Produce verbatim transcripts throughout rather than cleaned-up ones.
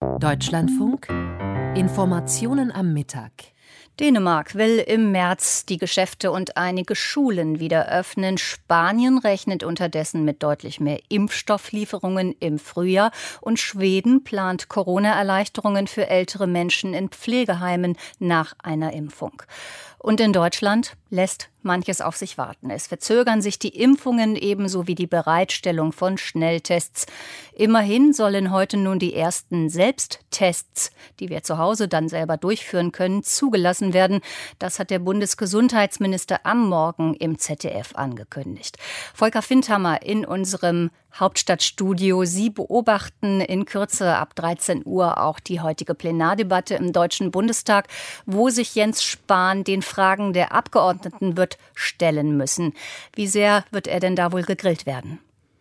Deutschlandfunk Informationen am Mittag. Dänemark will im März die Geschäfte und einige Schulen wieder öffnen. Spanien rechnet unterdessen mit deutlich mehr Impfstofflieferungen im Frühjahr. Und Schweden plant Corona-Erleichterungen für ältere Menschen in Pflegeheimen nach einer Impfung. Und in Deutschland lässt manches auf sich warten. Es verzögern sich die Impfungen ebenso wie die Bereitstellung von Schnelltests. Immerhin sollen heute nun die ersten Selbsttests, die wir zu Hause dann selber durchführen können, zugelassen werden. Das hat der Bundesgesundheitsminister am Morgen im Z D F angekündigt. Volker Findhammer in unserem Hauptstadtstudio. Sie beobachten in Kürze ab dreizehn Uhr auch die heutige Plenardebatte im Deutschen Bundestag, wo sich Jens Spahn den Fragen der Abgeordneten wird stellen müssen. Wie sehr wird er denn da wohl gegrillt werden?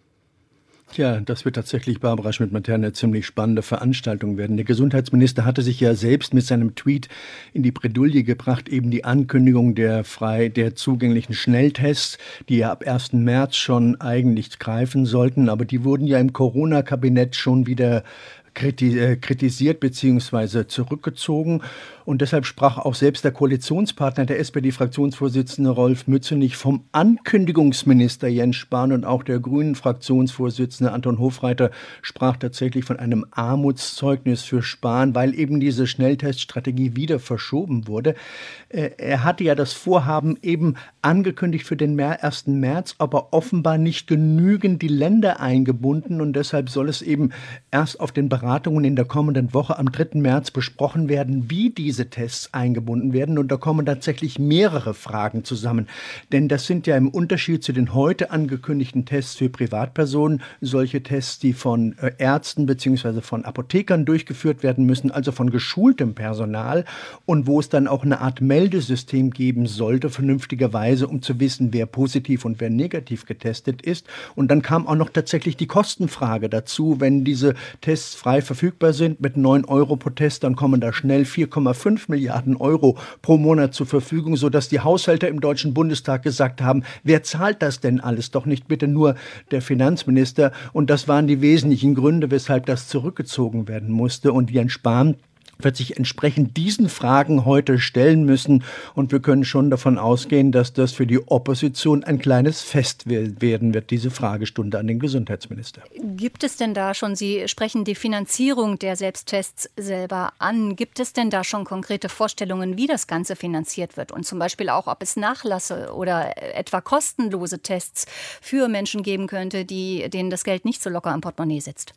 Ja, das wird tatsächlich, Barbara Schmidt-Materne, eine ziemlich spannende Veranstaltung werden. Der Gesundheitsminister hatte sich ja selbst mit seinem Tweet in die Bredouille gebracht, eben die Ankündigung der frei, der zugänglichen Schnelltests, die ja ab ersten März schon eigentlich greifen sollten, aber die wurden ja im Corona-Kabinett schon wieder kritisiert bzw. zurückgezogen. Und deshalb sprach auch selbst der Koalitionspartner, der S P D-Fraktionsvorsitzende Rolf Mützenich, vom Ankündigungsminister Jens Spahn, und auch der Grünen-Fraktionsvorsitzende Anton Hofreiter sprach tatsächlich von einem Armutszeugnis für Spahn, weil eben diese Schnellteststrategie wieder verschoben wurde. Er hatte ja das Vorhaben eben angekündigt für den ersten März, aber offenbar nicht genügend die Länder eingebunden, und deshalb soll es eben erst auf den Beratungen in der kommenden Woche am dritten März besprochen werden, wie diese Tests eingebunden werden. Und da kommen tatsächlich mehrere Fragen zusammen. Denn das sind ja im Unterschied zu den heute angekündigten Tests für Privatpersonen solche Tests, die von Ärzten bzw. von Apothekern durchgeführt werden müssen, also von geschultem Personal, und wo es dann auch eine Art Meldesystem geben sollte, vernünftigerweise, um zu wissen, wer positiv und wer negativ getestet ist. Und dann kam auch noch tatsächlich die Kostenfrage dazu. Wenn diese Tests frei verfügbar sind mit neun Euro pro Test, dann kommen da schnell vier Komma fünf Milliarden Euro pro Monat zur Verfügung, sodass die Haushalte im Deutschen Bundestag gesagt haben, wer zahlt das denn alles? Doch nicht bitte nur der Finanzminister. Und das waren die wesentlichen Gründe, weshalb das zurückgezogen werden musste. Und Jens Spahn wird sich entsprechend diesen Fragen heute stellen müssen. Und wir können schon davon ausgehen, dass das für die Opposition ein kleines Fest werden wird, diese Fragestunde an den Gesundheitsminister. Gibt es denn da schon, Sie sprechen die Finanzierung der Selbsttests selber an, gibt es denn da schon konkrete Vorstellungen, wie das Ganze finanziert wird? Und zum Beispiel auch, ob es Nachlasse oder etwa kostenlose Tests für Menschen geben könnte, die, denen das Geld nicht so locker am Portemonnaie sitzt?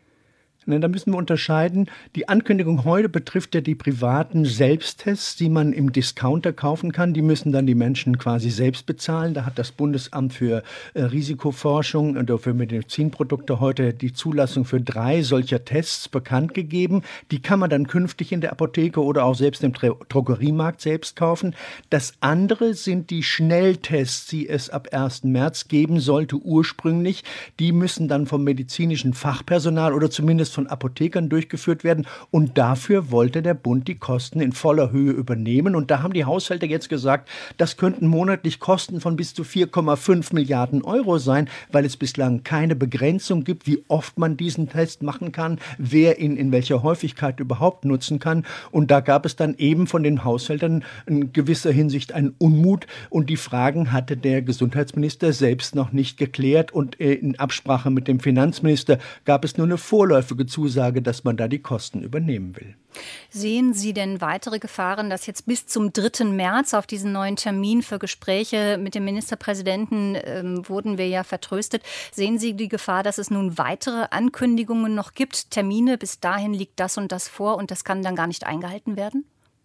Da müssen wir unterscheiden. Die Ankündigung heute betrifft ja die privaten Selbsttests, die man im Discounter kaufen kann. Die müssen dann die Menschen quasi selbst bezahlen. Da hat das Bundesamt für äh, Risikoforschung und für Medizinprodukte heute die Zulassung für drei solcher Tests bekannt gegeben. Die kann man dann künftig in der Apotheke oder auch selbst im Dro- Drogeriemarkt selbst kaufen. Das andere sind die Schnelltests, die es ab ersten März geben sollte ursprünglich. Die müssen dann vom medizinischen Fachpersonal oder zumindest von Apothekern durchgeführt werden, und dafür wollte der Bund die Kosten in voller Höhe übernehmen, und da haben die Haushalte jetzt gesagt, das könnten monatlich Kosten von bis zu vier Komma fünf Milliarden Euro sein, weil es bislang keine Begrenzung gibt, wie oft man diesen Test machen kann, wer ihn in welcher Häufigkeit überhaupt nutzen kann, und da gab es dann eben von den Haushaltern in gewisser Hinsicht einen Unmut, und die Fragen hatte der Gesundheitsminister selbst noch nicht geklärt, und in Absprache mit dem Finanzminister gab es nur eine vorläufige Zusage, dass man da die Kosten übernehmen will. Sehen Sie denn weitere Gefahren, dass jetzt bis zum dritten März auf diesen neuen Termin für Gespräche mit dem Ministerpräsidenten ähm, wurden wir ja vertröstet? Sehen Sie die Gefahr, dass es nun weitere Ankündigungen noch gibt? Termine, bis dahin liegt das und das vor und das kann dann gar nicht eingehalten werden?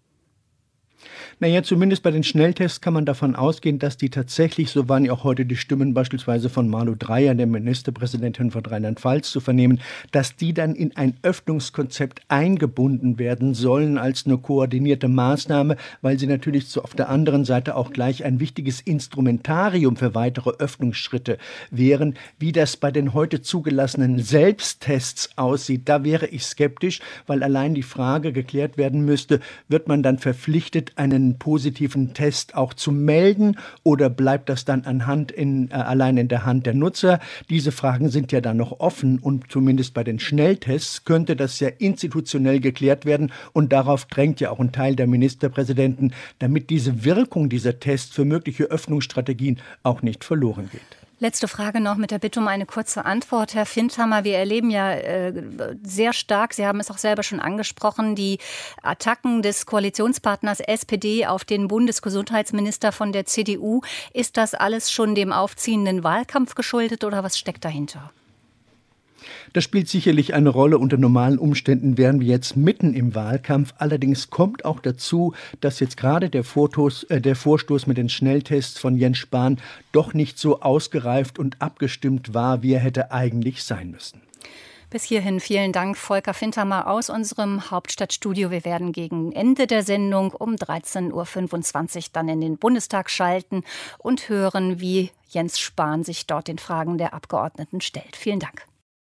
Naja, zumindest bei den Schnelltests kann man davon ausgehen, dass die tatsächlich, so waren ja auch heute die Stimmen beispielsweise von Malu Dreyer, der Ministerpräsidentin von Rheinland-Pfalz, zu vernehmen, dass die dann in ein Öffnungskonzept eingebunden werden sollen als eine koordinierte Maßnahme, weil sie natürlich so auf der anderen Seite auch gleich ein wichtiges Instrumentarium für weitere Öffnungsschritte wären. Wie das bei den heute zugelassenen Selbsttests aussieht, da wäre ich skeptisch, weil allein die Frage geklärt werden müsste, wird man dann verpflichtet, einen positiven Test auch zu melden, oder bleibt das dann anhand in, äh, allein in der Hand der Nutzer? Diese Fragen sind ja dann noch offen, und zumindest bei den Schnelltests könnte das ja institutionell geklärt werden, und darauf drängt ja auch ein Teil der Ministerpräsidenten, damit diese Wirkung dieser Tests für mögliche Öffnungsstrategien auch nicht verloren geht. Letzte Frage noch mit der Bitte um eine kurze Antwort. Herr Findhammer, wir erleben ja äh, sehr stark, Sie haben es auch selber schon angesprochen, die Attacken des Koalitionspartners S P D auf den Bundesgesundheitsminister von der C D U. Ist das alles schon dem aufziehenden Wahlkampf geschuldet, oder was steckt dahinter? Das spielt sicherlich eine Rolle. Unter normalen Umständen wären wir jetzt mitten im Wahlkampf. Allerdings kommt auch dazu, dass jetzt gerade der, Fotos, äh, der Vorstoß mit den Schnelltests von Jens Spahn doch nicht so ausgereift und abgestimmt war, wie er hätte eigentlich sein müssen. Bis hierhin vielen Dank, Volker Findhammer aus unserem Hauptstadtstudio. Wir werden gegen Ende der Sendung um dreizehn Uhr fünfundzwanzig dann in den Bundestag schalten und hören, wie Jens Spahn sich dort den Fragen der Abgeordneten stellt. Vielen Dank.